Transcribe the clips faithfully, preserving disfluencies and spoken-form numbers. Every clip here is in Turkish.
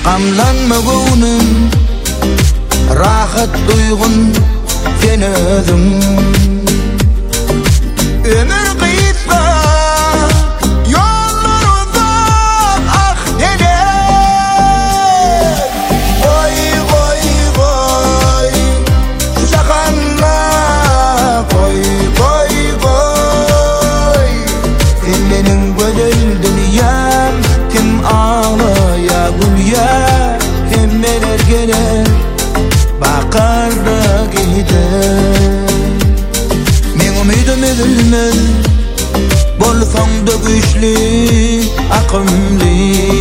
Kamlanmagınım rahat duygun sen özüm. Ömür kıysa yollar uzak ah dede. Oy oy oy şakanla koy koy koy. Sen benim güzel dünyam, kim ağlaya gülya, hemmeler gelir bakar da gider. Men ümidim üzülmez, bolsam da güçlü, akımlı.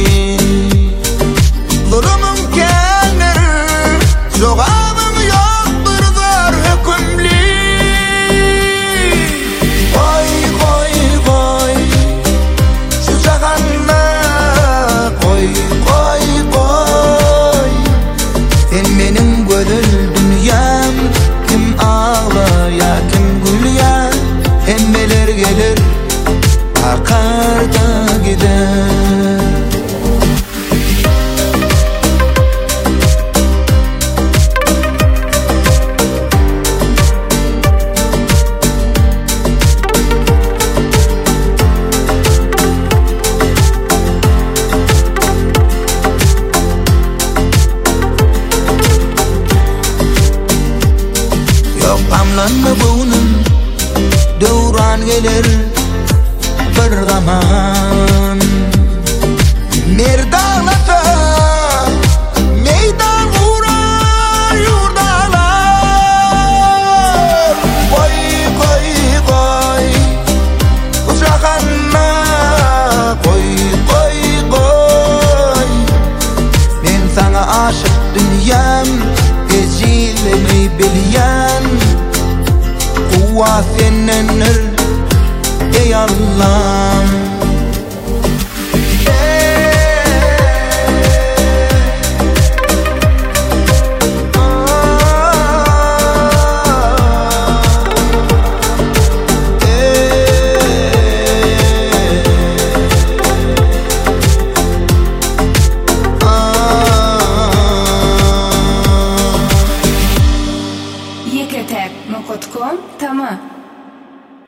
Zulümüm kelir, jogabım yoktur zor hükümlü. Koy koy koy şu şakanla koy koy koy. Sen benim güzel dünyam, kim ağlaya kim gülya, hemmeler gelir akar da gider. Kamlanma bunun devran gelir bir zaman. Merdağlasa meydan vurar yurdalar. Koy koy koy uşakanma koy koy koy. Ben sana aşık dünyam, gezilemey bilyan. Kuwa senindir ey Allah'ım.